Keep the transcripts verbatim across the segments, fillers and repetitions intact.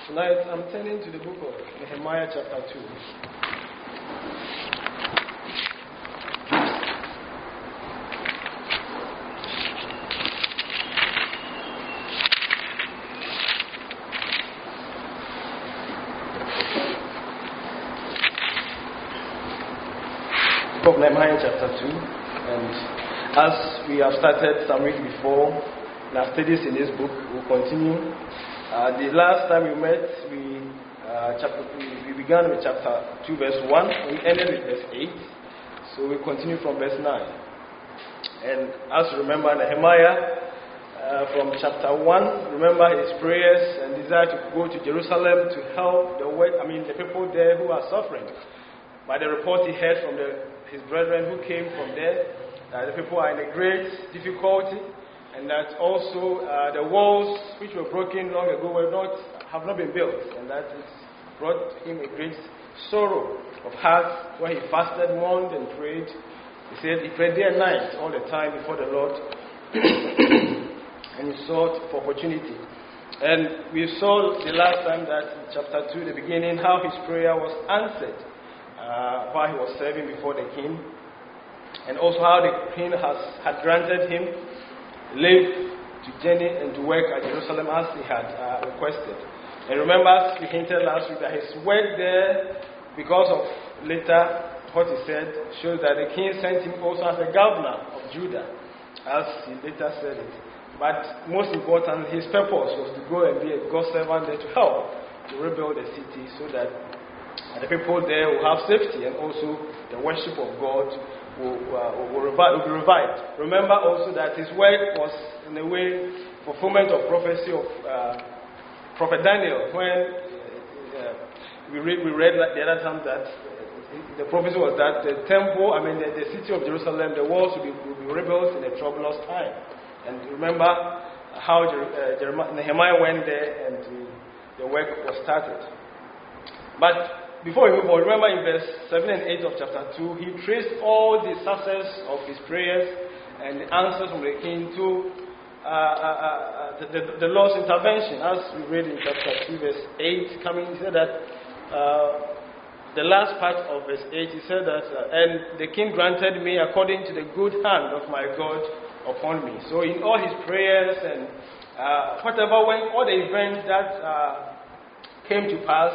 Tonight I'm turning to the book of Nehemiah chapter two. Book of Nehemiah chapter two, and as we have started some week before in our studies in this book, we'll continue. Uh, the last time we met, we, uh, chapter, we began with chapter two, verse one, and we ended with verse eight. So we continue from verse nine. And as you remember, Nehemiah, uh, from chapter one, remember his prayers and desire to go to Jerusalem to help the work, I mean the people there who are suffering. By the report he heard from the, his brethren who came from there, that the people are in a great difficulty. And that also uh, the walls which were broken long ago were not have not been built, and that it brought him a great sorrow of heart when he fasted, mourned, and prayed. He said he prayed day and night all the time before the Lord, and he sought for opportunity. And we saw the last time that in chapter two, the beginning, how his prayer was answered uh, while he was serving before the king, and also how the king has had granted him live, to journey, and to work at Jerusalem as he had uh, requested. And remember, as we hinted last week, that his work there, because of later what he said, shows that the king sent him also as a governor of Judah, as he later said it. But most importantly, his purpose was to go and be a God servant there to help to rebuild the city so that the people there will have safety, and also the worship of God Will, uh, will, revive, will be revived. Remember also that his work was, in a way, fulfillment of prophecy of uh, Prophet Daniel. When uh, we read, we read the other time that the prophecy was that the temple, I mean, the, the city of Jerusalem, the walls will be, will be rebuilt in a troublous time. And remember how Jer- uh, Jeremiah, Nehemiah went there and the, the work was started. But before we move on, remember in verse seven and eight of chapter two, he traced all the success of his prayers and the answers from the king to uh, uh, uh, the, the, the Lord's intervention. As we read in chapter two, verse eight, coming, he said that uh, the last part of verse eight, he said that, uh, and the king granted me according to the good hand of my God upon me. So in all his prayers and uh, whatever, when all the events that uh, came to pass,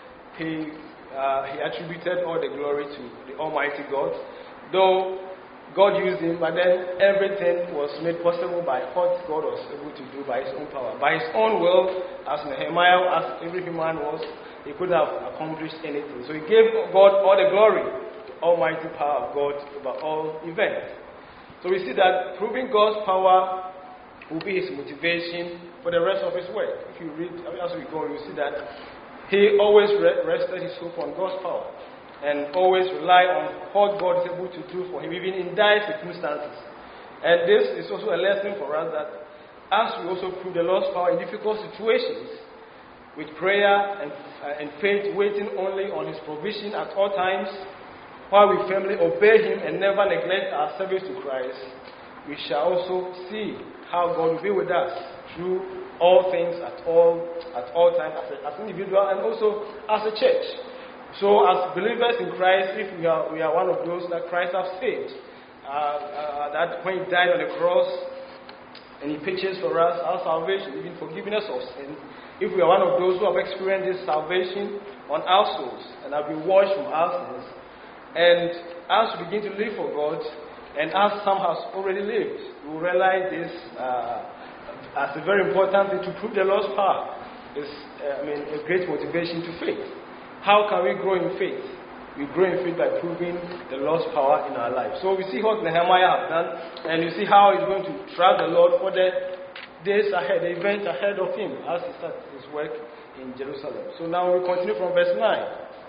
he Uh, he attributed all the glory to the Almighty God, though God used him, but then everything was made possible by what God was able to do by his own power. By his own will, as Nehemiah, as every human was, he couldn't have accomplished anything. So he gave God all the glory, the almighty power of God over all events. So we see that proving God's power will be his motivation for the rest of his work. If you read, as we go, you see that he always rested his hope on God's power and always relied on what God is able to do for him, even in dire circumstances. And this is also a lesson for us that as we also prove the Lord's power in difficult situations, with prayer and, uh, and faith waiting only on his provision at all times, while we firmly obey him and never neglect our service to Christ, we shall also see how God will be with us through all things at all at all times as, a, as an individual and also as a church. So as believers in Christ, if we are we are one of those that Christ has saved, uh, uh, that when he died on the cross and he purchased for us our salvation, even forgiveness of sin, if we are one of those who have experienced this salvation on our souls and have been washed from our sins, and as we begin to live for God, and as some has already lived, we will realize this uh, as a very important thing to prove the Lord's power. Is uh, I mean, a great motivation to faith. How can we grow in faith? We grow in faith by proving the Lord's power in our lives. So we see what Nehemiah has done, and you see how he's going to trust the Lord for the days ahead, the events ahead of him as he starts his work in Jerusalem. So now we continue from verse nine.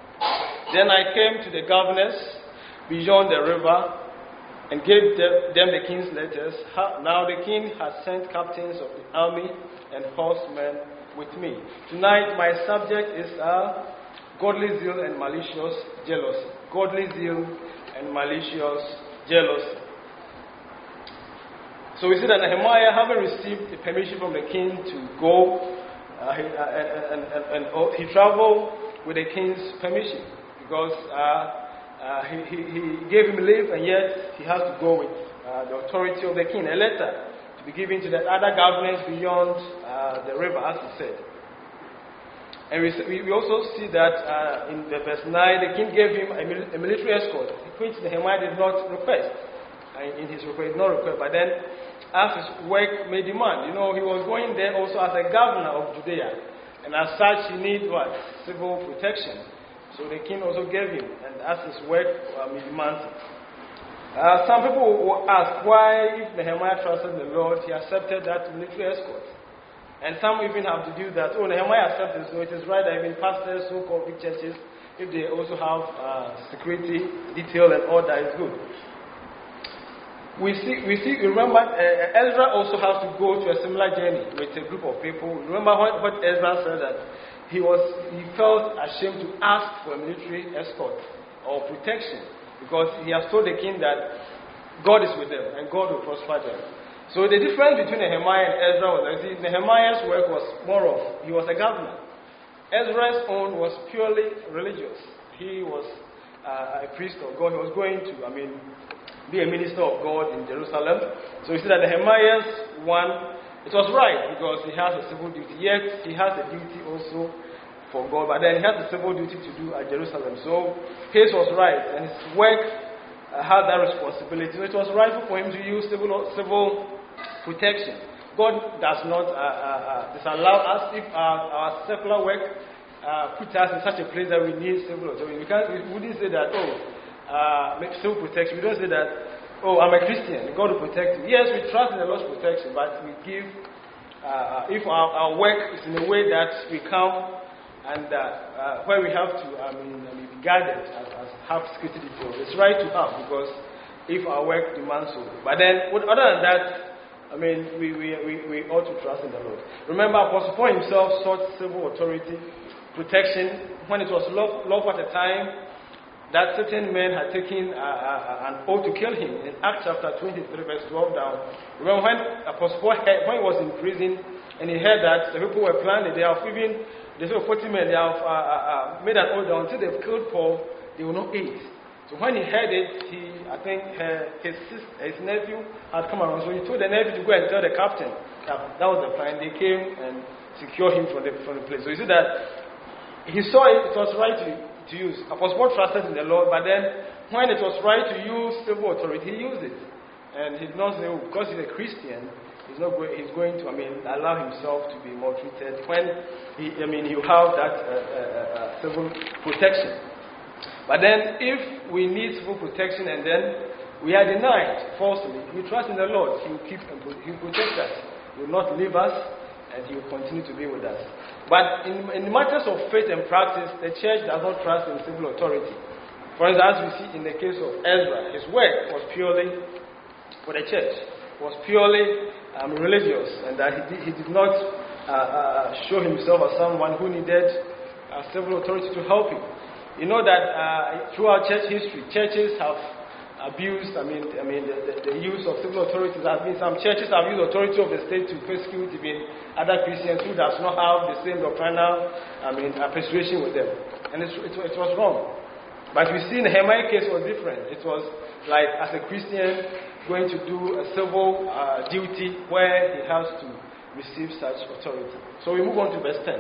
Then I came to the governors beyond the river and gave them the king's letters. Now the king has sent captains of the army and horsemen with me. Tonight my subject is uh, godly zeal and malicious jealousy. Godly zeal and malicious jealousy. So we see that Nehemiah, having received the permission from the king to go uh, he, uh, and, and, and, and oh, he traveled with the king's permission because uh, uh, he, he, he gave him leave, and yet he has to go with uh, the authority of the king. A letter to be given to the other governors beyond uh, the river, as he said. And we, we also see that uh, in the verse nine, the king gave him a, mil- a military escort, which Nehemiah did not request. Uh, in his request, not request, but then as his work may demand. You know, he was going there also as a governor of Judea. And as such, he needed what? Civil protection. So the king also gave him, and as his work uh, may demand it. Uh, some people will ask why, if Nehemiah trusted the Lord, he accepted that military escort. And some even have to do that. Oh, Nehemiah accepted, so it is right that even pastors, so-called big churches, if they also have uh, security, detail, and all that is good. We see, we see. Remember, uh, Ezra also has to go to a similar journey with a group of people. Remember what, what Ezra said, that he was, he felt ashamed to ask for a military escort or protection because he has told the king that God is with them and God will prosper them. So the difference between Nehemiah and Ezra was that Nehemiah's work was more of, he was a governor. Ezra's own was purely religious. He was uh, a priest of God. He was going to, I mean, be a minister of God in Jerusalem. So you see that Nehemiah's one, it was right because he has a civil duty. Yet he has a duty also for God, but then he has a civil duty to do at Jerusalem. So his was right, and his work uh, had that responsibility. So it was rightful for him to use civil civil protection. God does not uh, uh, uh, disallow us if our, our secular work uh, puts us in such a place that we need civil authority. We, can't, we wouldn't say that, oh, uh, make civil protection. We don't say that, oh, I'm a Christian, God will protect you. Yes, we trust in the Lord's protection, but we give, uh, if our, our work is in a way that we come and uh, uh, where we have to, I mean, I mean be guarded as, as have security details, it's right to have because if our work demands so. But then, other than that, I mean, we, we, we, we ought to trust in the Lord. Remember, Apostle Paul himself sought civil authority, protection, when it was lawful at the time that certain men had taken uh, uh, an oath to kill him. In Acts chapter twenty-three, verse twelve down. Remember when Apostle Paul, heard, when he was in prison, and he heard that the people were planning, they have even, they said forty men, they have uh, uh, made an oath that until they've killed Paul, they will not eat. So when he heard it, he, I think uh, his sister, his nephew had come around. So he told the nephew to go and tell the captain that that was the plan. They came and secured him from the, from the place. So you see that he saw it, it was right to, to use. Apostle Paul trusted in the Lord, but then when it was right to use civil authority, he used it. And he did not say, oh, because he's a Christian, he's not going, he's going to, I mean, allow himself to be maltreated when he, I mean, you have that uh, uh, uh, civil protection. But then, if we need civil protection and then we are denied falsely, we trust in the Lord. He will keep and He will protect us. He will not leave us, and He will continue to be with us. But in, in matters of faith and practice, the church does not trust in civil authority. For instance, as we see in the case of Ezra, his work was purely for the church, was purely um, religious, and that he did, he did not uh, uh, show himself as someone who needed uh, civil authority to help him. You know that uh, throughout church history, churches have abused, I mean, I mean the, the, the use of civil authorities has been, some churches have used authority of the state to persecute even other Christians who does not have the same doctrinal, I mean, uh, persuasion with them. And it, it, it was wrong. But we see in the Nehemiah case was different. It was like, as a Christian, going to do a civil uh, duty where he has to receive such authority. So we move on to verse ten.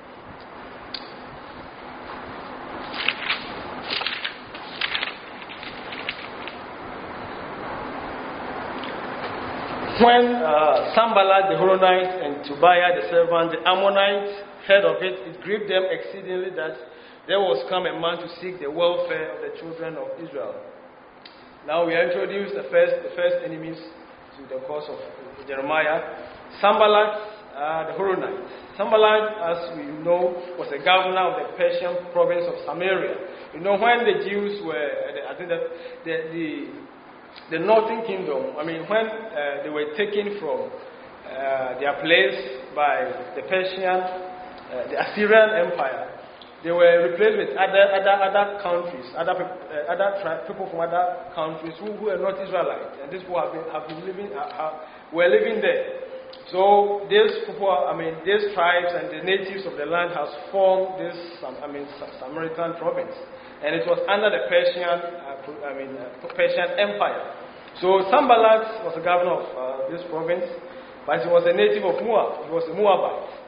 When uh, Sanballat the Horonite and Tobiah the servant, the Ammonites, heard of it, it grieved them exceedingly that there was come a man to seek the welfare of the children of Israel. Now we introduce the first, the first enemies to the cause of Jeremiah. Sanballat uh, the Horonite. Sanballat, as we know, was a governor of the Persian province of Samaria. You know, when the Jews were, I think that the, the The northern kingdom, I mean, when uh, they were taken from uh, their place by the Persian, uh, the Assyrian Empire, they were replaced with other other other countries, other uh, other tri- people from other countries who, who were not Israelites, and these people have been, have been living uh, have, were living there. So these people, I mean, these tribes and the natives of the land has formed this, I mean, Samaritan province, and it was under the Persian, uh, I mean, uh, Persian Empire. So Sanballat was the governor of uh, this province, but he was a native of Moab. He was a Moabite.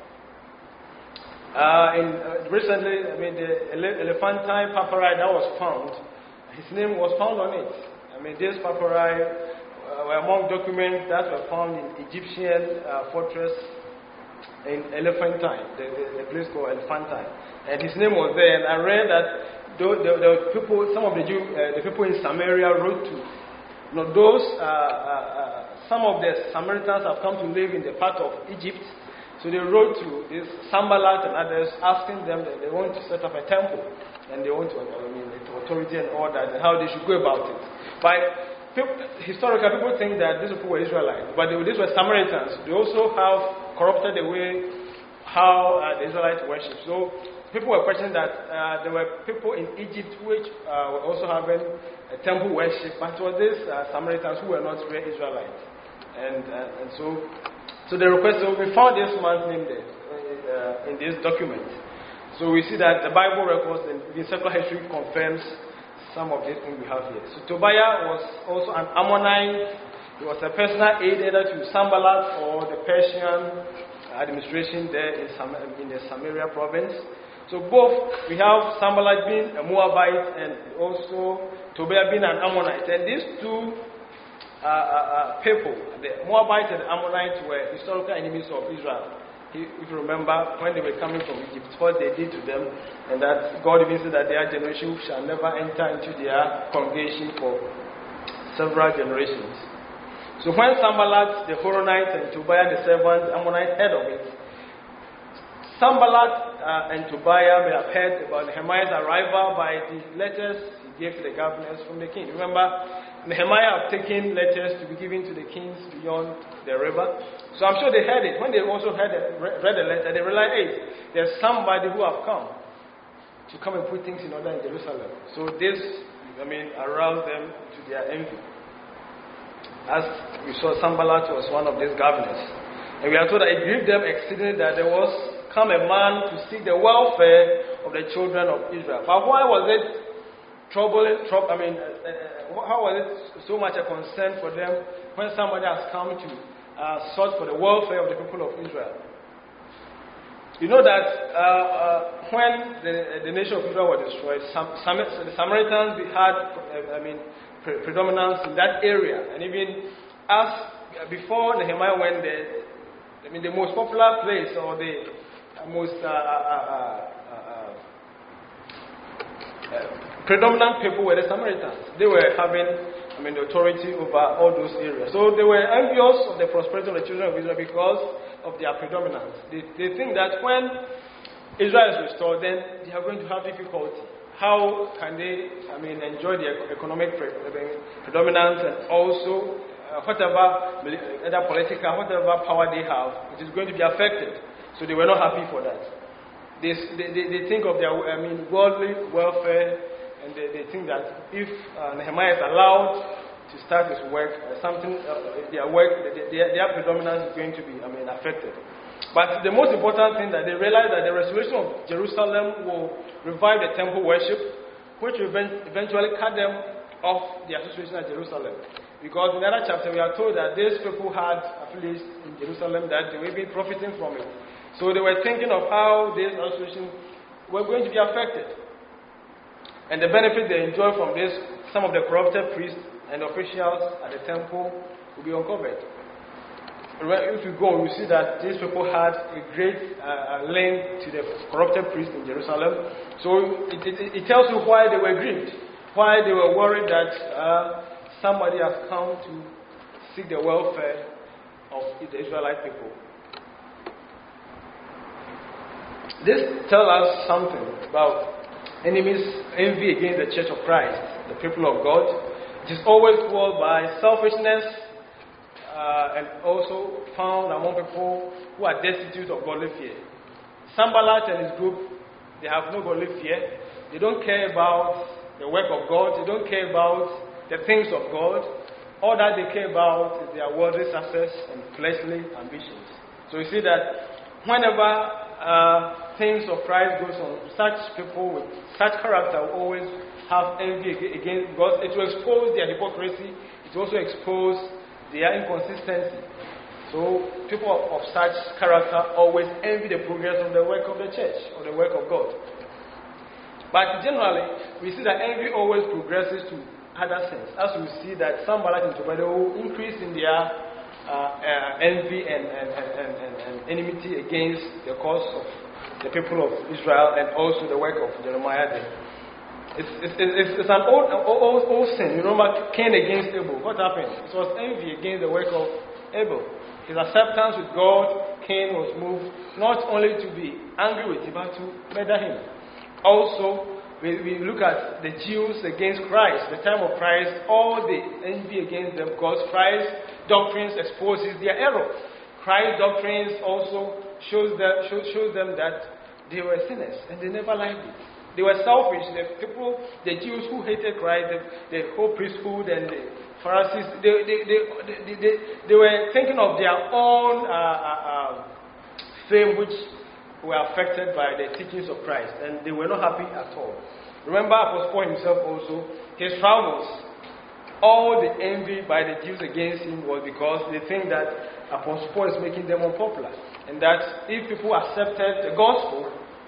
Uh, in, uh, recently, I mean, the ele- elephantine papyri that was found, his name was found on it. I mean, these papyri uh, were among documents that were found in Egyptian uh, fortress in Elephantine, the, the, the place called Elephantine, and his name was there. And I read that the, the, the people, some of the Jew, uh, the people in Samaria wrote to, you know, those, uh, uh, uh, some of the Samaritans have come to live in the part of Egypt. So they wrote to this Sanballat and others, asking them that they want to set up a temple, and they want to, I mean, authority and all that, and how they should go about it. But people, historically, people think that these people were Israelites, but they, these were Samaritans. They also have corrupted the way how uh, the Israelites worship. So people were questioning that uh, there were people in Egypt which uh, were also having a temple worship, but it was these uh, Samaritans who were not real Israelites, and uh, and so. So the request, so we found this man's name there uh, in this document. So we see that the Bible records and the secular history confirms some of these things we have here. So Tobiah was also an Ammonite. He was a personal aid either to Sanballat or the Persian administration there in, Sam- in the Samaria province. So both, we have Sanballat being a Moabite and also Tobiah being an Ammonite. And these two Uh, uh, uh, people, the Moabites and the Ammonites, were historical enemies of Israel. If you remember, when they were coming from Egypt, what they did to them, and that God even said that their generation shall never enter into their congregation for several generations. So when Sanballat, the Horonite, and Tobiah, the servant, Ammonite, heard of it, Sanballat uh, and Tobiah may have heard about Nehemiah's arrival by the letters he gave to the governors from the king. Remember, Nehemiah had taken letters to be given to the kings beyond the river. So I'm sure they heard it. When they also heard it, read the letter, they realized, hey, there's somebody who have come to come and put things in order in Jerusalem. So this, I mean, aroused them to their envy. As we saw, Sanballat was one of these governors. And we are told that it grieved them exceedingly that there was come a man to seek the welfare of the children of Israel. But why was it troubling? Trouble, I mean, uh, uh, how was it so much a concern for them when somebody has come to uh, sought for the welfare of the people of Israel? You know that uh, uh, when the, the nation of Israel was destroyed, some, some, the Samaritans had, uh, I mean, pre- predominance in that area, and even as uh, before Nehemiah went there, I mean, the most popular place or the most uh, uh, uh, uh, uh, predominant people were the Samaritans. They were having, I mean, the authority over all those areas. So they were envious of the prosperity of the children of Israel because of their predominance. They, they think that when Israel is restored, then they are going to have difficulty. How can they, I mean, enjoy their economic pre- predominance and also uh, whatever, either political, whatever power they have, it is going to be affected. So they were not happy for that. They, they, they think of their, I mean, worldly welfare, and they, they think that if uh, Nehemiah is allowed to start his work, uh, something, uh, their work, their, their predominance is going to be, I mean, affected. But the most important thing that they realize that the restoration of Jerusalem will revive the temple worship, which will eventually cut them off the association at Jerusalem. Because in another chapter we are told that these people had affiliates in Jerusalem that they will be profiting from it. So they were thinking of how this association were going to be affected. And the benefit they enjoy from this, some of the corrupted priests and officials at the temple will be uncovered. If you go, you see that these people had a great uh, link to the corrupted priests in Jerusalem. So it, it, it tells you why they were grieved, why they were worried that uh, somebody has come to seek the welfare of the Israelite people. This tells us something about enemies' envy against the Church of Christ, the people of God. It is always fueled by selfishness uh, and also found among people who are destitute of godly fear. Sanballat and his group, they have no godly fear. They don't care about the work of God. They don't care about the things of God. all that they care about is their worldly success and fleshly ambitions. So you see that whenever uh, things of Christ goes on, such people with such character will always have envy against God. It will expose their hypocrisy. It will also expose their inconsistency. So people of, of such character always envy the progress of the work of the church or the work of God. But generally, we see that envy always progresses to other sins. As we see that some Balak and Tobiah will increase in their uh, uh, envy and, and, and, and, and enmity against the cause of the people of Israel and also the work of Jeremiah there. It's, it's, it's, it's an old, old, old sin. You remember Cain against Abel. What happened? It was envy against the work of Abel. His acceptance with God, Cain was moved not only to be angry with him, but to murder him. Also, we, we look at the Jews against Christ. The time of Christ, all the envy against them, because Christ's doctrines exposes their error. Christ's doctrines also shows them, shows, shows them that they were sinners, and they never liked it. They were selfish. The people, the Jews who hated Christ, the, the whole priesthood and the Pharisees, they, they, they, they, they, they were thinking of their own uh, uh, uh, fame, which were affected by the teachings of Christ, and they were not happy at all. Remember Apostle Paul himself also, his travels, all the envy by the Jews against him was because they think that Apostle Paul is making them unpopular, and that if people accepted the gospel,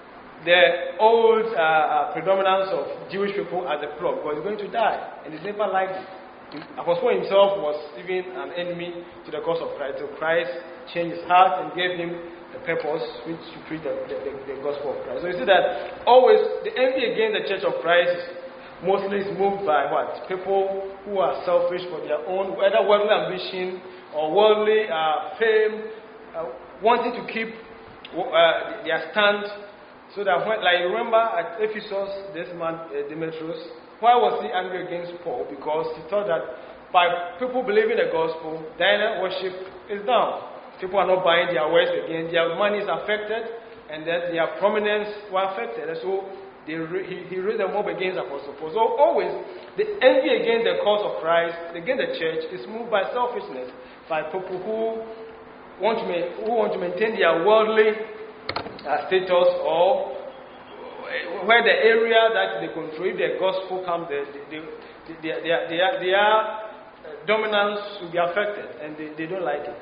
the old uh, uh, predominance of Jewish people as a flock was going to die, and he never liked it. Apostle Paul himself was even an enemy to the cause of Christ, so Christ changed his heart and gave him the purpose which to preach the, the, the, the gospel of Christ. So you see that always the envy against the church of Christ mostly is moved by what? People who are selfish for their own, whether worldly ambition or worldly uh, fame, uh, wanting to keep uh, their stand. So that when, like remember at Ephesus, this man uh, Demetrius, why was he angry against Paul? Because he thought that by people believing the gospel, Diana worship is down. People are not buying their wares again. Their money is affected, and then their prominence were affected. And so they re- he, he raised them up against Apostle Paul. So always the envy against the cause of Christ, against the church, is moved by selfishness, by people who want to ma- who want to maintain their worldly Uh, status, or where the area that they control, if the gospel comes, their, their, their, their, their dominance will be affected, and they, they don't like it.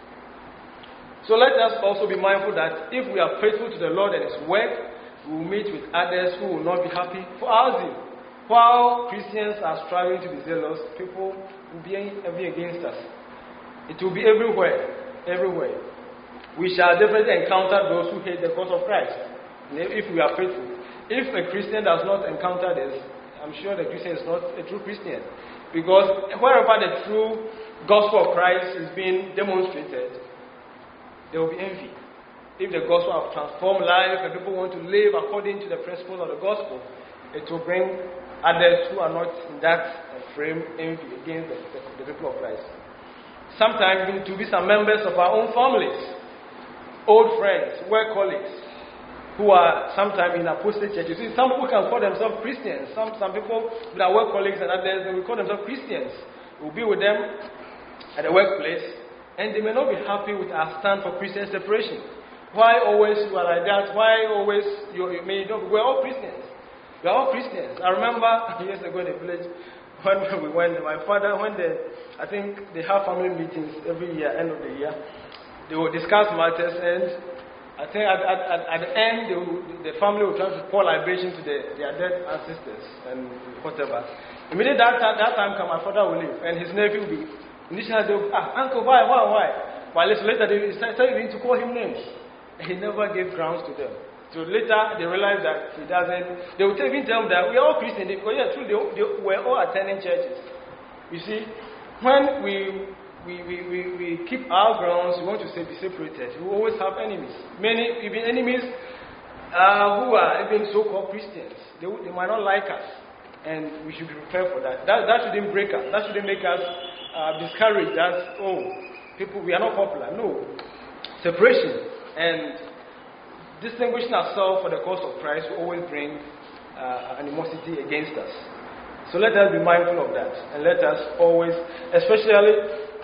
So let us also be mindful that if we are faithful to the Lord and His work, we will meet with others who will not be happy for our zeal. While Christians are striving to be zealous, people will be envy against us. It will be everywhere, everywhere. We shall definitely encounter those who hate the cause of Christ, if we are faithful. If a Christian does not encounter this, I'm sure the Christian is not a true Christian. Because wherever the true gospel of Christ is being demonstrated, there will be envy. If the gospel has transformed life and people want to live according to the principles of the gospel, it will bring others who are not in that frame envy against the, the, the people of Christ. Sometimes even to be some members of our own families, old friends, work colleagues, who are sometimes in apostate churches. See, some people can call themselves Christians. Some some people that are work colleagues and others, they will call themselves Christians. We'll be with them at the workplace, and they may not be happy with our stand for Christian separation. Why always you are like that? Why always you, you may not? We're all Christians. We're all Christians. I remember years ago in the village when we went. My father, when they, I think they have family meetings every year, end of the year. They will discuss matters, and I think at, at, at the end, they will, the family will try to pour libation to the, their dead ancestors and whatever. Immediately that, that, that time come, my father will leave, and his nephew will be, initially they will, ah, uncle, why, why, why? But later they started to call him names. And he never gave grounds to them. So later they realized that he doesn't, they will even tell them that we are all Christians. Because yeah, true, they, they were all attending churches. You see, when we We, we, we, we keep our grounds, we want to say be separated. We always have enemies. Many, even enemies uh, who are even so-called Christians. They, they might not like us. And we should be prepared for that. That, that shouldn't break us. That shouldn't make us uh, discouraged that, oh, people, we are not popular. No. Separation and distinguishing ourselves for the cause of Christ will always bring uh, animosity against us. So let us be mindful of that, and let us always, especially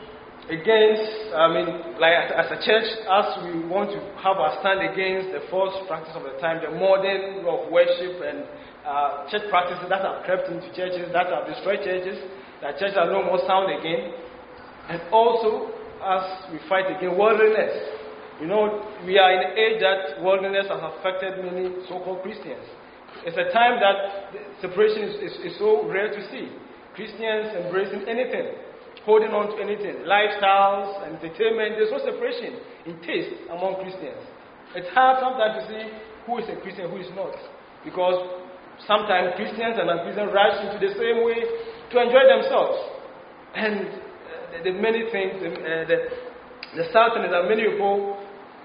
against, I mean, like as a church, as we want to have our stand against the false practice of the time, the modern of worship and uh, church practices that have crept into churches, that have destroyed churches, that churches are no more sound again, and also as we fight against worldliness. You know, we are in an age that worldliness has affected many so-called Christians. It's a time that separation is, is, is so rare to see. Christians embracing anything, holding on to anything, lifestyles, entertainment. There's no separation in taste among Christians. It's hard sometimes to see who is a Christian, who is not. Because sometimes Christians and non-Christians rush into the same way to enjoy themselves. And uh, the, the many things, the, uh, the, the sad thing is that many people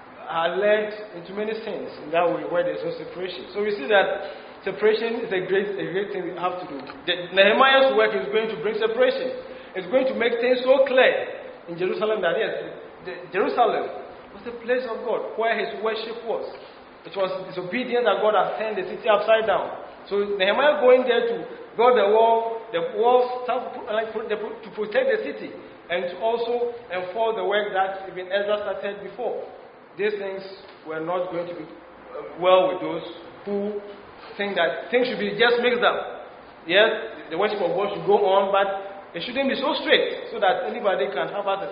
are led into many sins in that way where there's no separation. So we see that separation is a great, a great thing we have to do. The, Nehemiah's work is going to bring separation. It's going to make things so clear in Jerusalem that yes, the, Jerusalem was the place of God where his worship was. It was disobedience that God had turned the city upside down. So Nehemiah going there to build the wall, the walls like, to protect the city and to also enforce the work that even Ezra started before. These things were not going to be well with those who think that things should be just mixed up. Yes, the worship of God should go on, but it shouldn't be so strict so that anybody can have access.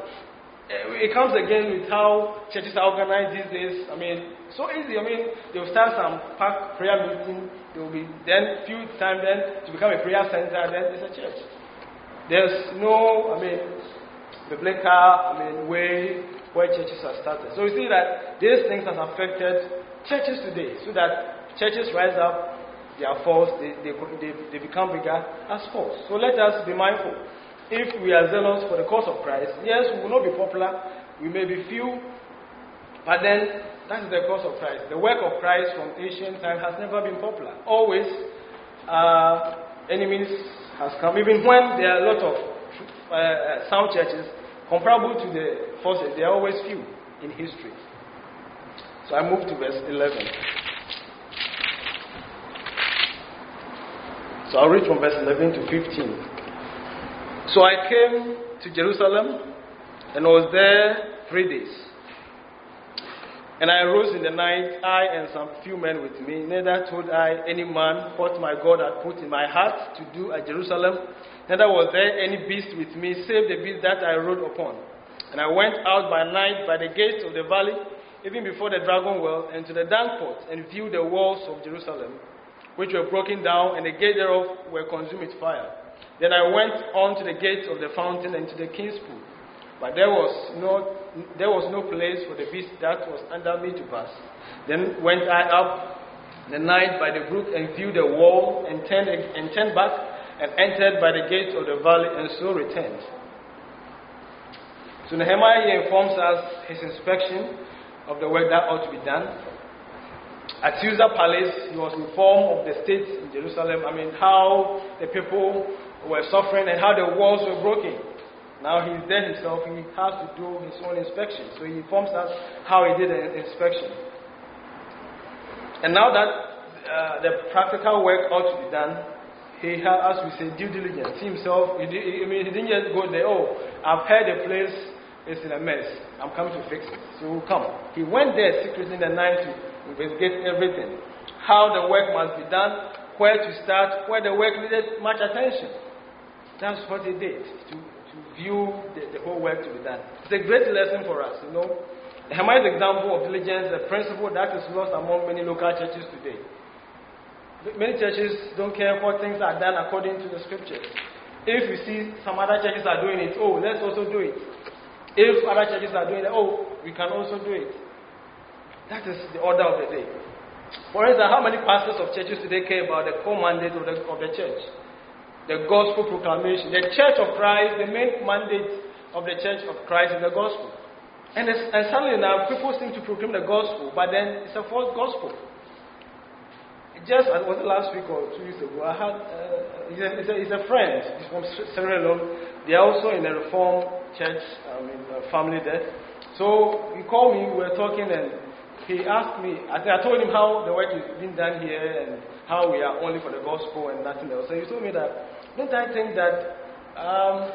It comes again with how churches are organized these days. I mean, so easy. I mean, they will start some packed prayer meeting. They will be then few times then to become a prayer center. Then it's a church. There's no, I mean, biblical, I mean, way where churches are started. So we see that these things have affected churches today, so that churches rise up, they are false, they, they, they, they become bigger as false. So let us be mindful. If we are zealous for the cause of Christ, yes, we will not be popular, we may be few, but then that is the cause of Christ. The work of Christ from ancient time has never been popular. Always, uh, enemies has come, even when there are a lot of uh, sound churches, comparable to the forces, they are always few in history. So I move to verse eleven. So I'll read from verse eleven to fifteen. So I came to Jerusalem and was there three days. And I arose in the night, I and some few men with me. Neither told I any man what my God had put in my heart to do at Jerusalem. Neither was there any beast with me, save the beast that I rode upon. And I went out by night by the gates of the valley, even before the dragon well, and to the dung pot, and viewed the walls of Jerusalem, which were broken down, and the gates thereof were consumed with fire. Then I went on to the gates of the fountain and to the king's pool. But there was no there was no place for the beast that was under me to pass. Then went I up the night by the brook and viewed the wall, and turned and turned back, and entered by the gates of the valley, and so returned. So Nehemiah here informs us his inspection of the work that ought to be done. At Susa Palace, he was informed of the state in Jerusalem. I mean, how the people were suffering and how the walls were broken. Now he's there himself, he has to do his own inspection. So he informs us how he did the inspection. And now that uh, the practical work ought to be done, he had, as we say, due diligence. He himself, he, did, I mean, he didn't just go there, oh, I've heard the place is in a mess, I'm coming to fix it. So we'll come. He went there secretly in the night to investigate everything. How the work must be done, where to start, where the work needed much attention. That's what he did, to, to view the, the whole work to be done. It's a great lesson for us, you know. Nehemiah's example of diligence, a principle that is lost among many local churches today. Many churches don't care what things are done according to the scriptures. If you see some other churches are doing it, oh, let's also do it. If other churches are doing it, oh, we can also do it. That is the order of the day. For instance, how many pastors of churches today care about the core mandate of the, of the church? The gospel proclamation. The church of Christ, the main mandate of the church of Christ is the gospel. And, and suddenly now, people seem to proclaim the gospel, but then it's a false gospel. Just, was it last week or two weeks ago, I had, uh, he's, a, he's, a, he's a friend, he's from Sierra Leone. They are also in a Reformed church, I mean, a family there. So he called me, we were talking, and he asked me, I, I told him how the work is being done here and how we are only for the gospel and nothing else. So he told me that, don't I think that, um,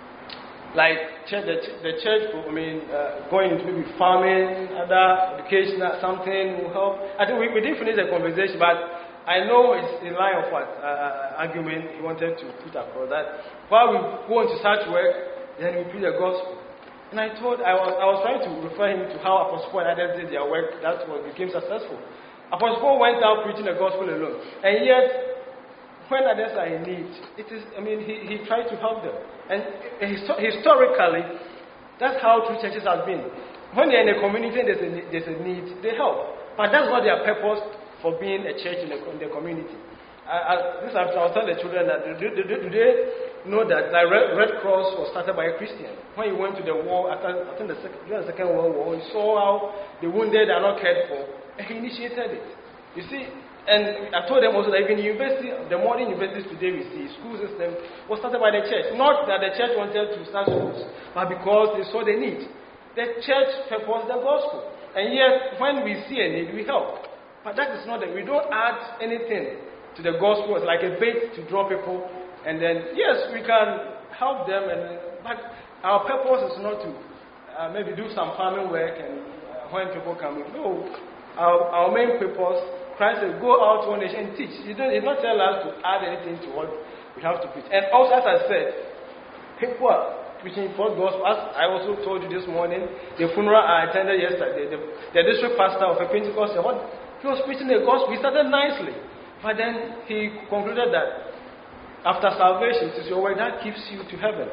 like church, the, the church, I mean, uh, going into maybe farming, other education, something will help. I think we, we didn't finish the conversation, but I know it's in line of what uh, argument he wanted to put across, that while we go into such work, then we preach the gospel. And I told, I was, I was trying to refer him to how Apostle Paul and others did their work. That was became successful. Apostle Paul went out preaching the gospel alone, and yet, when others are in need, it is, I mean, he, he tried to help them. And histo- historically, that's how true churches have been. When they're in a community and there's a, there's a need, they help. But that's not their purpose for being a church in the, in the community. I, I, this I was telling the children that do, do, do, do they know that the Red, Red Cross was started by a Christian? When he went to the war, after, I think the second, during the Second World War, he saw how the wounded are not cared for, and he initiated it. You see, and I told them also that even university, the modern universities today we see, school system was started by the church. Not that the church wanted to start schools, but because they saw the need. The church purposed the gospel. And yet, when we see a need, we help. But that is not that. We don't add anything to the gospel. It's like a bait to draw people. And then, yes, we can help them. And but our purpose is not to uh, maybe do some farming work and uh, when people come in. No. Our, our main purpose, Christ said, go out to one nation and teach. He did not tell us to add anything to what we have to preach. And also, as I said, people are preaching for gospel. As I also told you this morning, the funeral I attended yesterday, the, the district pastor of a Pentecostal, what, he was preaching the gospel. He started nicely. But then he concluded that after salvation, it is your work that keeps you to heaven.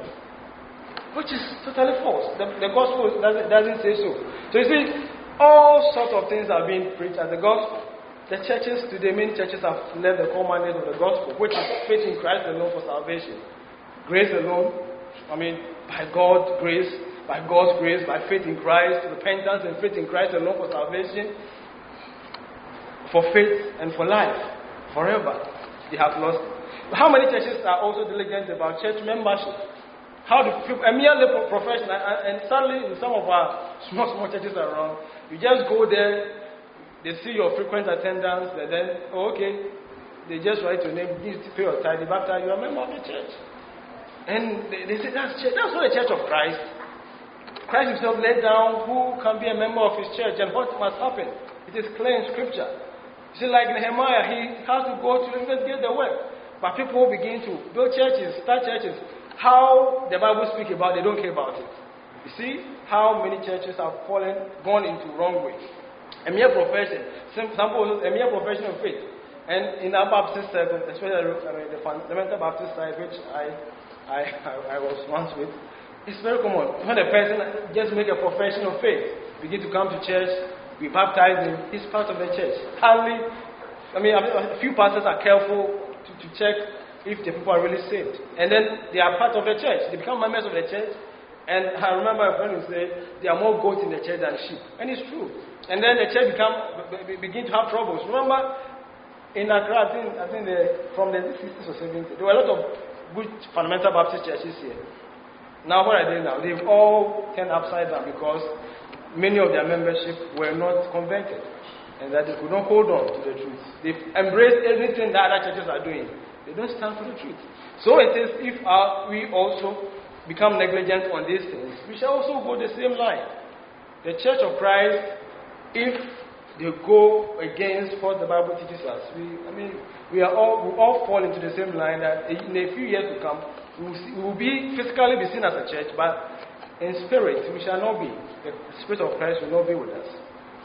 Which is totally false. The, the gospel doesn't, doesn't say so. So you see, all sorts of things are being preached as the gospel. The churches, today, many churches have left the core mandate of the gospel, which is faith in Christ alone for salvation. Grace alone, I mean, by God's grace, by God's grace, by faith in Christ, repentance and faith in Christ alone for salvation, for faith and for life, forever. They have lost it. But how many churches are also diligent about church membership? How do people, a mere level profession, and sadly in some of our small, small churches around, you just go there, they see your frequent attendance, and then, oh, okay, they just write your name, you pay your tithe, but you are a member of the church. And they, they say, that's church. That's not the church of Christ. Christ himself laid down who can be a member of his church and what must happen. It is clear in scripture. You see, like Nehemiah, he has to go to investigate the work. But people begin to build churches, start churches. How the Bible speaks about, they don't care about it. You see how many churches have fallen, gone into wrong way. A mere profession, some people, a mere profession of faith. And in our Baptist circle, especially I mean, the fundamental Baptist side, which I, I, I, I was once with, it's very common. When a person just make a profession of faith, begin to come to church, we baptize him, he's part of the church. Hardly, I mean, a few pastors are careful to, to check if the people are really saved. And then they are part of the church. They become members of the church. And I remember a friend who said, there are more goats in the church than sheep. And it's true. And then the church become, begin to have troubles. Remember, in Accra, I think, I think the, from the sixties or seventies, there were a lot of good fundamental Baptist churches here. Now, what are they now? They've all turned upside down because many of their membership were not converted. And that they could not hold on to the truth. They've embraced everything that other churches are doing. They don't stand for the truth. So it is, if our, we also become negligent on these things, we shall also go the same line. The Church of Christ, if they go against what the Bible teaches us, we, I mean, we are all, we all fall into the same line that in a few years to come, we will, see, we will be physically be seen as a church, but in spirit we shall not be. The Spirit of Christ will not be with us.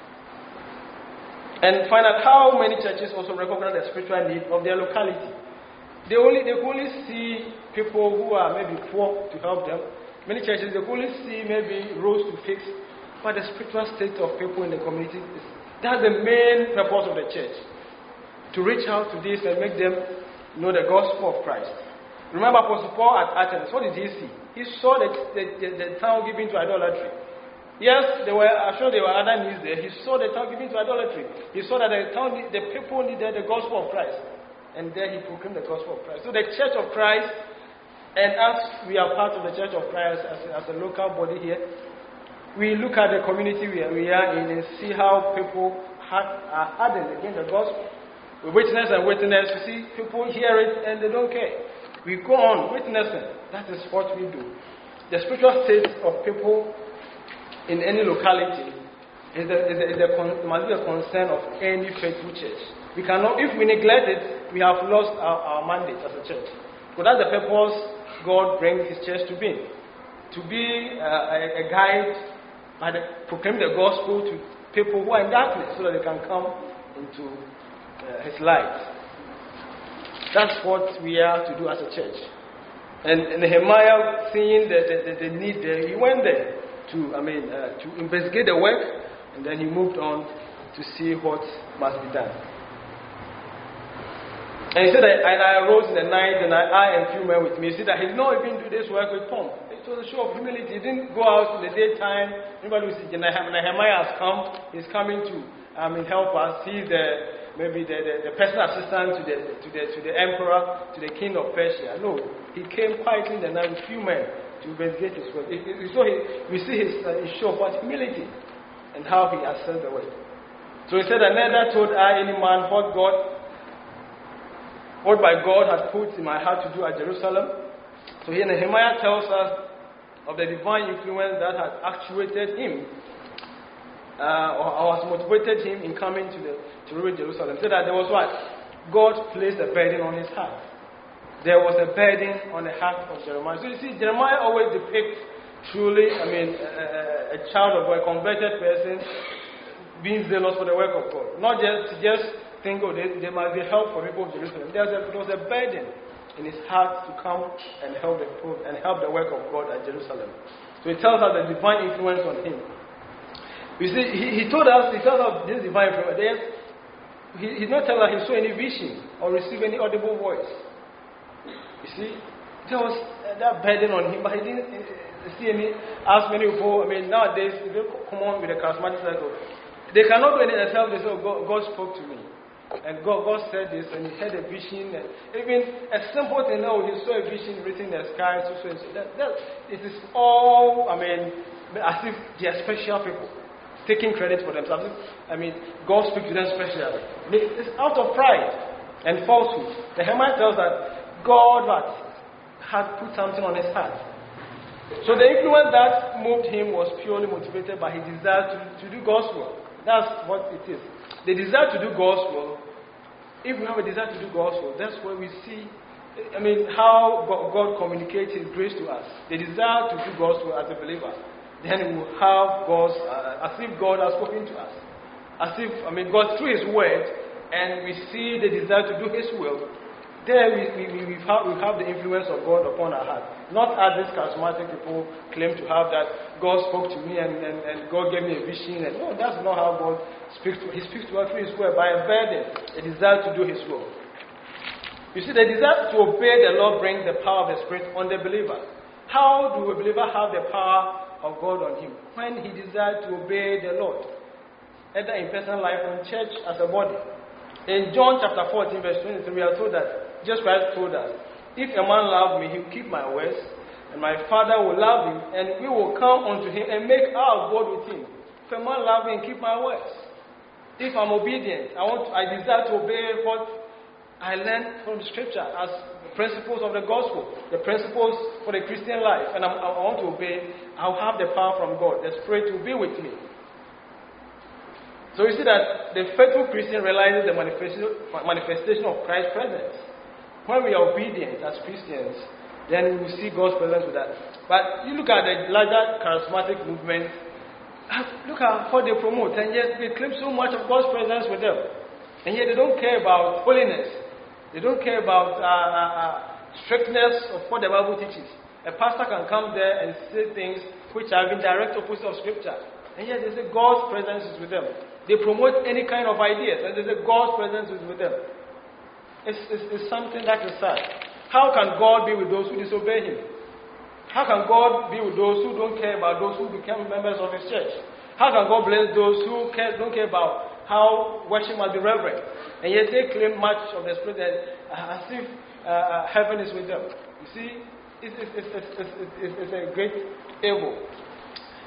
And find out how many churches also recognize the spiritual need of their locality. They only they only see people who are maybe poor to help them. Many churches they only see maybe roads to fix, but the spiritual state of people in the community is, that's the main purpose of the church. To reach out to this and make them know the gospel of Christ. Remember Apostle Paul at Athens, what did he see? He saw the, the, the, the town given to idolatry. Yes, there were, I'm sure there were other needs there. He saw the town given to idolatry. He saw that the town, the people needed the gospel of Christ. And there he proclaimed the gospel of Christ. So the Church of Christ, and as we are part of the Church of Christ as, as a local body here, we look at the community we are, we are in and see how people ha- are hardened against the gospel. We witness and witness, we see people hear it and they don't care. We go on witnessing. That is what we do. The spiritual state of people in any locality is the, is the, is the con- must be a concern of any faithful church. We cannot, if we neglect it, we have lost our, our mandate as a church. So that's the purpose God brings His church to be. To be uh, a, a guide and proclaim the gospel to people who are in darkness so that they can come into uh, His light. That's what we are to do as a church. And, and Nehemiah, seeing the, the, the, the need there, he went there to, I mean, uh, to investigate the work, and then he moved on to see what must be done. And he said, that, and I arose in the night, and I, I and few men with me. He said that he did not even do this work with pomp. It was a show of humility. He didn't go out in the daytime. Anybody will see Nehemiah has come. He's coming to I mean, help us. He's the maybe the, the, the personal assistant to the to the to the emperor, to the king of Persia. No, he came quietly in the night with few men to investigate his work. So he, we see his, uh, his show of what humility and how he accepted the work. So he said, "And neither told I any man what God, what by God had put in my heart to do at Jerusalem." So here Nehemiah tells us of the divine influence that had actuated him, uh, or, or has motivated him in coming to the to rule Jerusalem. So that there was what? God placed a burden on his heart. There was a burden on the heart of Jeremiah. So you see, Jeremiah always depicts truly, I mean, a, a child of God, a converted person being zealous for the work of God. Not just just think, oh, there, there must be help for people of Jerusalem. There was, a, there was a burden in his heart to come and help the people and help the work of God at Jerusalem. So it tells us the divine influence on him. You see, he, he told us, he tells us this divine influence. There's, he he did not tell us he saw any vision or received any audible voice. You see, there was uh, that burden on him, but he didn't uh, see any. As many people, I mean, nowadays, if they come on with the charismatic cycle, they cannot do anything themselves. They say, oh, God, God spoke to me. And God, God said this, and he had a vision. And even a simple thing, oh, he saw a vision written in the sky. So, so, so that, that, it is all, I mean, as if they are special people, taking credit for themselves. I mean, God speaks to them specially. It's out of pride and falsehood. Nehemiah tells that God had put something on his heart. So the influence that moved him was purely motivated by his desire to, to do God's work. That's what it is. The desire to do God's will, if we have a desire to do God's will, that's where we see, I mean, how God communicates His grace to us. The desire to do God's will as a believer. Then we will have God's, uh, as if God has spoken to us. As if, I mean, God through His word, and we see the desire to do His will. There we, we, we, have, we have the influence of God upon our heart. Not as these charismatic people claim to have, that God spoke to me and, and, and God gave me a vision. And no, that's not how God speaks to us. He speaks to us through His word by a burden, a desire to do His will. You see, the desire to obey the Lord brings the power of the Spirit on the believer. How do a believer have the power of God on him? When he desires to obey the Lord, either in personal life or in church as a body. In John chapter fourteen, verse twenty-three, we are told that Jesus Christ told us, if a man love me, he will keep my words, and my Father will love him, and we will come unto him and make our abode with him. If a man love me and keep my words, if I'm obedient, I want, to, I desire to obey what I learned from the Scripture as the principles of the gospel, the principles for the Christian life, and I'm, I want to obey, I'll have the power from God. The Spirit will be with me. So you see that the faithful Christian realizes the manifestation, manifestation of Christ's presence. When we are obedient as Christians, then we will see God's presence with us. But you look at the larger charismatic movement, look at what they promote, and yet they claim so much of God's presence with them. And yet they don't care about holiness. They don't care about uh, uh, strictness of what the Bible teaches. A pastor can come there and say things which are in direct opposite of Scripture. And yet they say God's presence is with them. They promote any kind of ideas, and they say God's presence is with them. It's, it's, it's something that is sad. How can God be with those who disobey Him? How can God be with those who don't care about those who become members of His church? How can God bless those who care, don't care about how worship must be reverent? And yet they claim much of the Spirit that, uh, as if uh, heaven is with them. You see, it's, it's, it's, it's, it's, it's a great evil.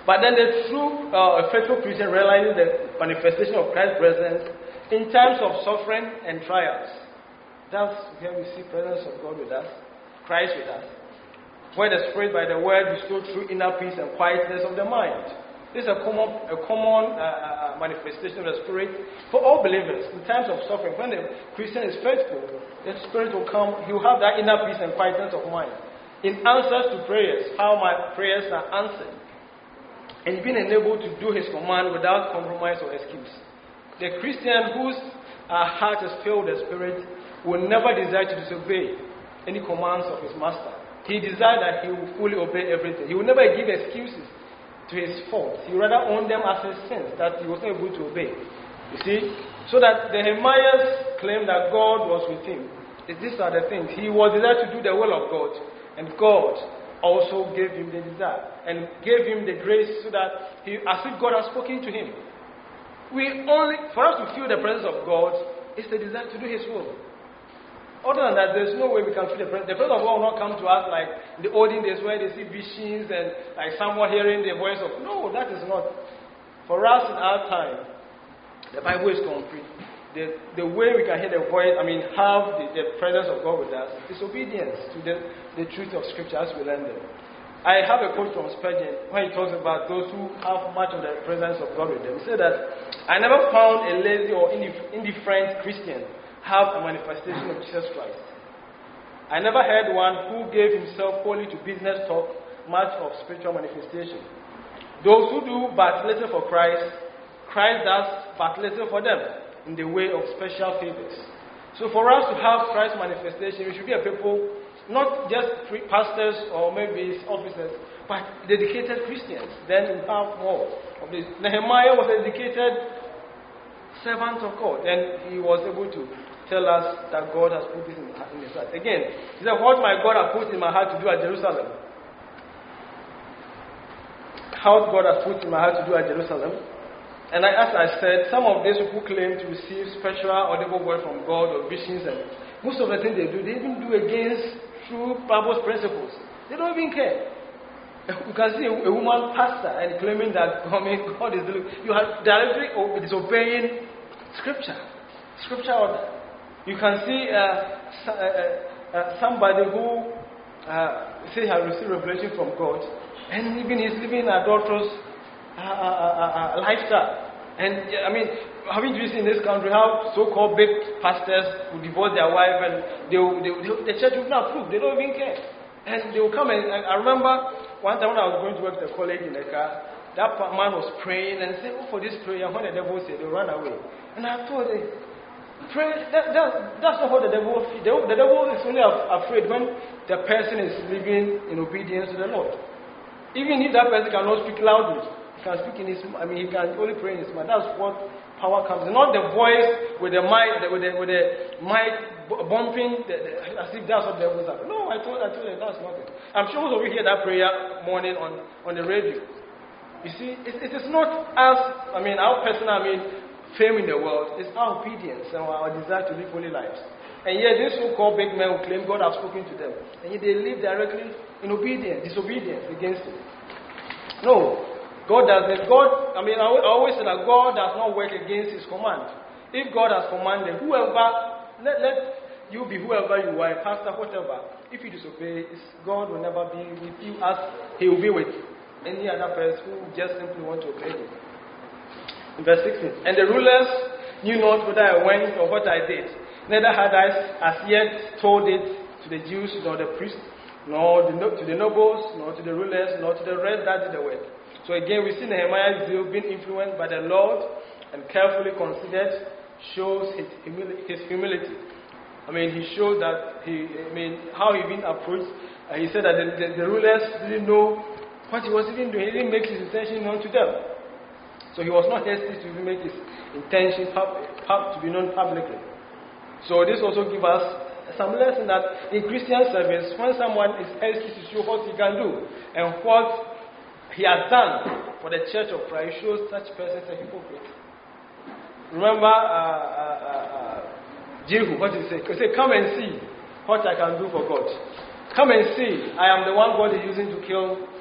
But then the true, uh, faithful Christian realizes the manifestation of Christ's presence in times of suffering and trials. That's where we see presence of God with us, Christ with us. Where the Spirit by the word bestowed through inner peace and quietness of the mind. This is a common, a common uh, uh, manifestation of the Spirit for all believers in times of suffering. When the Christian is faithful, the Spirit will come. He will have that inner peace and quietness of mind. In answers to prayers, how my prayers are answered, and being enabled to do His command without compromise or excuse. The Christian whose uh, heart is filled with the Spirit will never desire to disobey any commands of his master. He desires that he will fully obey everything. He will never give excuses to his faults. He will rather own them as his sins that he was not able to obey. You see? So that the Nehemiah's claim that God was with him. These are the things. He was desired to do the will of God. And God also gave him the desire. And gave him the grace so that he, as if God has spoken to him. We only, for us to feel the presence of God, is the desire to do his will. Other than that, there's no way we can feel the presence. The presence of God will not come to us like the olden days where they see visions and like someone hearing the voice of. No, that is not. For us in our time, the Bible is complete. The, the way we can hear the voice, I mean, have the, the presence of God with us, is obedience to the, the truth of Scripture as we learn them. I have a quote from Spurgeon when he talks about those who have much of the presence of God with them. He said that, I never found a lazy or indifferent Christian have a manifestation of Jesus Christ. I never heard one who gave himself wholly to business talk much of spiritual manifestation. Those who do but little for Christ, Christ does but little for them in the way of special favors. So for us to have Christ's manifestation, we should be a people, not just pastors or maybe officers, but dedicated Christians. Then we have more of this. Nehemiah was a dedicated servant of God, and he was able to tell us that God has put this in, in his heart. Again, he said, what my God has put in my heart to do at Jerusalem. How God has put in my heart to do at Jerusalem. And I, as I said, some of these people claim to receive special audible word from God or visions, and most of the things they do, they even do against true Bible's principles. They don't even care. You can see a, a woman pastor and claiming that I mean, God is you are directly disobeying Scripture, Scripture order. You can see uh, uh, uh, somebody who uh, say has received revelation from God, and even he's living an adulterous uh, uh, uh, lifestyle. And I mean, haven't you seen in this country how so-called big pastors who divorce their wife and they, will, they, will, the church will not approve? They don't even care, and they will come and, and I remember one time when I was going to work at the college in the car, that man was praying and said, "Oh, for this prayer, when the devil said, they run away." And I told him, "Pray. That, that, that's not how the devil feels. The, the devil is only afraid when the person is living in obedience to the Lord. Even if that person cannot speak loudly, he can speak in his. I mean, he can only pray in his mind. That's what power comes. Not the voice with the mic, with the with the mic bumping, the, the, as if that's what the devil is. No, I told, I told you that's not it. I'm sure most of you hear that prayer morning on on the radio. You see, it, it is not us. I mean, our personal. I mean. Fame in the world is our obedience and our desire to live holy lives. And yet these so-called big men who claim God has spoken to them, and yet they live directly in obedience, disobedience against Him. No, God doesn't. God, I mean, I always say that God does not work against His command. If God has commanded, whoever, let, let you be whoever you are, pastor, whatever. If you disobey, God will never be with you as He will be with any other person who just simply want to obey Him. In verse sixteen, and the rulers knew not whither I went or what I did. Neither had I as yet told it to the Jews, nor the priests, nor the, to the nobles, nor to the rulers, nor to the rest that did the work. So again, we see Nehemiah's zeal being influenced by the Lord and carefully considered shows his humility. His humility. I mean, he showed that he, I mean, how he been approached. Uh, he said that the, the, the rulers didn't know what he was even doing. He didn't make his intention known to them. So he was not hasty to make his intention pub, pub, to be known publicly. So this also gives us some lesson that in Christian service, when someone is hasty to show what he can do and what he has done for the church of Christ, shows such person as a hypocrite. Remember uh, uh, uh, Jehu, what did he say? He said, "Come and see what I can do for God. Come and see, I am the one God is using to kill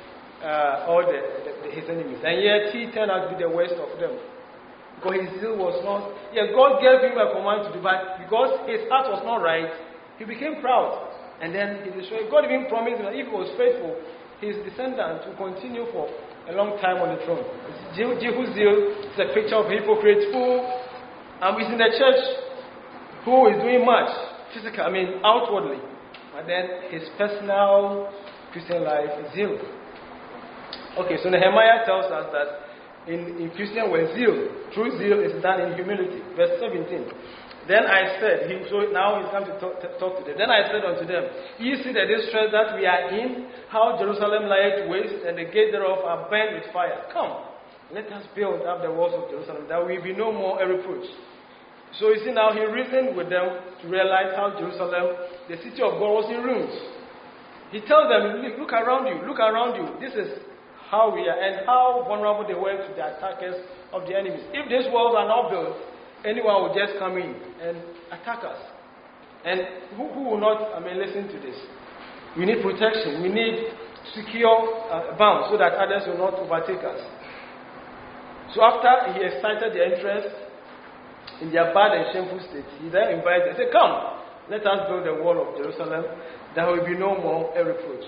uh, all the, the, his enemies. And yet he turned out to be the worst of them. Because his zeal was not, yeah, God gave him a command to do, but because his heart was not right, he became proud. And then he destroyed. God even promised that if he was faithful, his descendants will continue for a long time on the throne. Jehu's zeal is a picture of a hypocrite who um, is in the church, who is doing much, physically, I mean outwardly, but then his personal Christian life is zeal. Okay, so Nehemiah tells us that in, in Christian when zeal, true zeal is done in humility. Verse seventeen. Then I said, he, so now it's time to talk, to talk to them. Then I said unto them, ye see the distress that we are in, how Jerusalem lieth waste, and the gates thereof are burnt with fire. Come, let us build up the walls of Jerusalem, that we be no more a reproach. So you see now, he reasoned with them to realize how Jerusalem, the city of God, was in ruins. He tells them, look, look around you, look around you. This is how we are, and how vulnerable they were to the attackers of the enemies. If these walls are not built, anyone will just come in and attack us. And who, who will not, I mean, listen to this? We need protection. We need secure uh, bounds so that others will not overtake us. So after he excited their interest in their bad and shameful state, he then invited them. He said, come, let us build the wall of Jerusalem. There will be no more a reproach.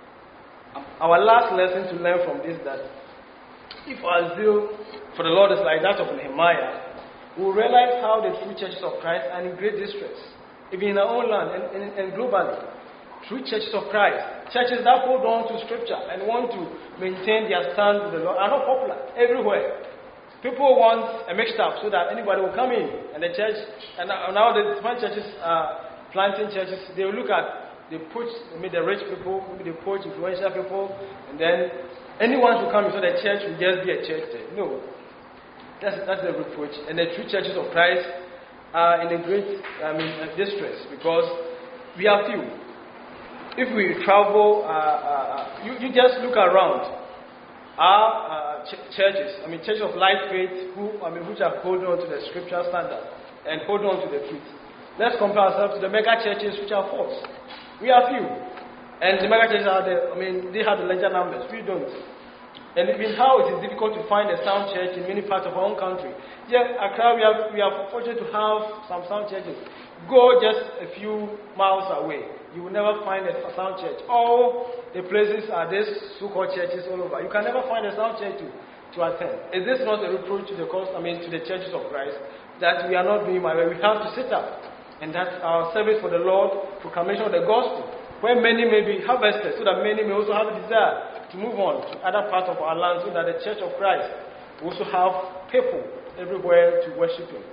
Our last lesson to learn from this, that if our zeal for the Lord is like that of Nehemiah, we will realize how the true churches of Christ are in great distress, even in our own land and, and, and globally. True churches of Christ, churches that hold on to Scripture and want to maintain their stand with the Lord, are not popular everywhere. People want a mixed up so that anybody will come in, and the church, and now the different churches are planting churches. They will look at, they poach, maybe the rich people, maybe they poach influential people, and then anyone should come in so the church will just be a church there. No. That's, that's the reproach. And the true churches of Christ are in a great I mean, distress because we are few. If we travel, uh, uh, you, you just look around our uh, ch- churches, I mean churches of light faith, who I mean which are holding on to the scriptural standard and holding on to the truth. Let's compare ourselves to the mega churches which are false. We are few. And the mega churches are the, I mean, they have the larger numbers. We don't. And even how it is difficult to find a sound church in many parts of our own country. Yeah, Accra, we are, we are fortunate to have some sound churches. Go just a few miles away. You will never find a sound church. All the places are these so-called churches all over. You can never find a sound church to, to attend. Is this not a reproach to the cost, I mean, to the churches of Christ, that we are not doing my way? We have to sit up. And that's our service for the Lord, proclamation of the gospel, where many may be harvested, so that many may also have a desire to move on to other parts of our land, so that the church of Christ will also have people everywhere to worship Him.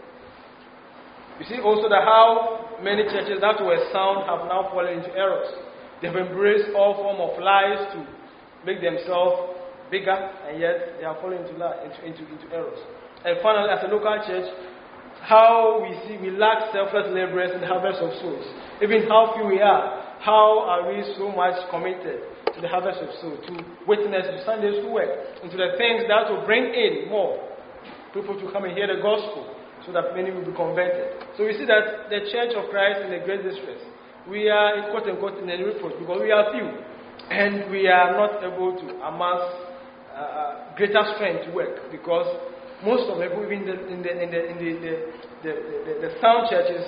You see also that how many churches that were sound have now fallen into errors. They've embraced all form of lies to make themselves bigger, and yet they are falling into, into, into, into errors. And finally, as a local church, how we see we lack selfless laborers in the harvest of souls. Even how few we are, how are we so much committed to the harvest of souls, to witness, to Sunday school work, and to the things that will bring in more people to come and hear the gospel, so that many will be converted. So we see that the church of Christ in a great distress. We are, in quote unquote, in a reproach because we are few, and we are not able to amass uh, greater strength to work, because most of the people in the in the in the in the, the, the, the, the sound churches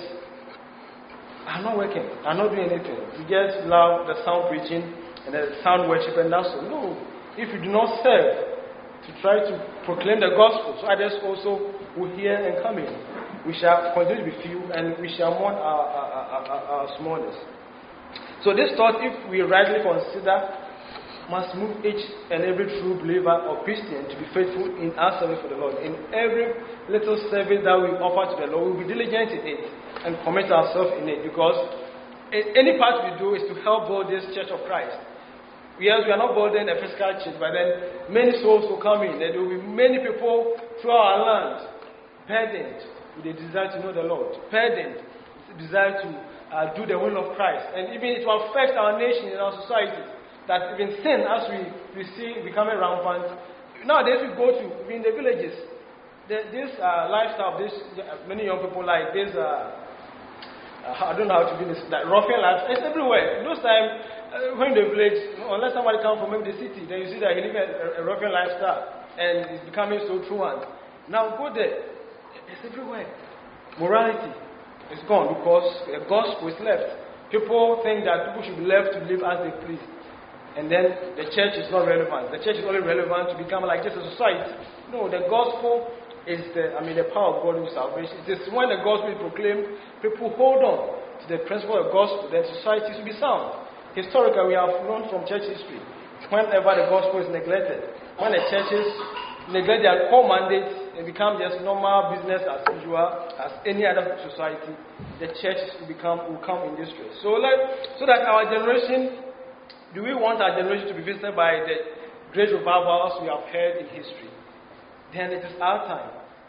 are not working, are not doing anything. We just love the sound preaching and the sound worship, and that's all. No, if you do not serve to try to proclaim the gospel, so others also will hear and come in, we shall continue to be few, and we shall mourn our, our, our, our, our smallness. So this thought, if we rightly consider, must move each and every true believer or Christian to be faithful in our service for the Lord. In every little service that we offer to the Lord, we will be diligent in it and commit ourselves in it, because any part we do is to help build this church of Christ. Yes, we are not building a physical church, but then many souls will come in. There will be many people through our land burdened with the desire to know the Lord, burdened with the desire to uh, do the will of Christ. And even it will affect our nation and our society. That even sin, as we, we see becoming rampant, nowadays we go to, in the villages, the, this uh, lifestyle, this, uh, many young people like this, uh, uh, I don't know how to do this, that roughing life, it's everywhere. In those times, uh, when the village, unless somebody comes from maybe the city, then you see that he lives a, a roughing lifestyle, and it's becoming so truant. Now go there, it's everywhere. Morality is gone because the gospel is left. People think that people should be left to live as they please. And then the church is not relevant. The church is only relevant to become like just a society. No, the gospel is the, I mean, the power of God in salvation. It is when the gospel is proclaimed, people hold on to the principle of the gospel, then society will be sound. Historically, we have known from church history, whenever the gospel is neglected, when the churches neglect their core mandate and become just normal business as usual as any other society, the church will become will come in distress. So, let, so that our generation. Do we want our generation to be visited by the great revivals we have heard in history? Then it is our time.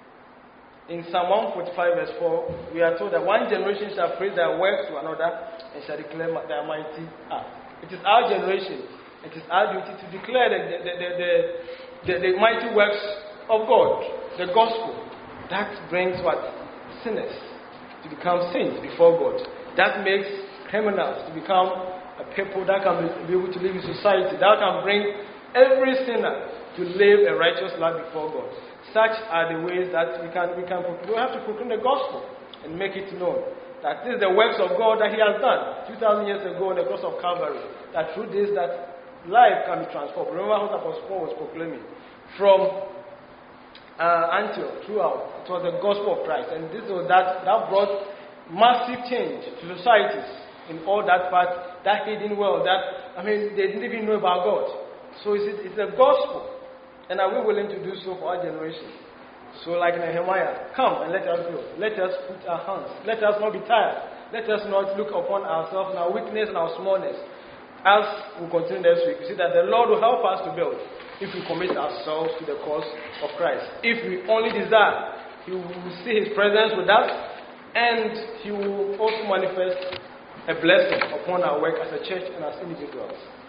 In Psalm one forty-five verse four, we are told that one generation shall praise their works to another and shall declare their mighty acts. It is our generation. It is our duty to declare the, the, the, the, the, the mighty works of God, the gospel. That brings what? Sinners to become saints before God. That makes criminals to become a people that can be able to live in society, that can bring every sinner to live a righteous life before God. Such are the ways that we can we can we have to proclaim the gospel and make it known that this is the works of God that He has done two thousand years ago on the cross of Calvary. That through this, that life can be transformed. Remember what Apostle Paul was proclaiming from uh, Antioch throughout. It was the gospel of Christ, and this was that that brought massive change to societies in all that part. That hidden world, that, I mean, they didn't even know about God. So it's, it's a gospel. And are we willing to do so for our generation? So like Nehemiah, come and let us go. Let us put our hands. Let us not be tired. Let us not look upon ourselves and our weakness and our smallness. As we continue next week, we see that the Lord will help us to build if we commit ourselves to the cause of Christ. If we only desire, He will see His presence with us, and He will also manifest a blessing upon our work as a church and as individuals.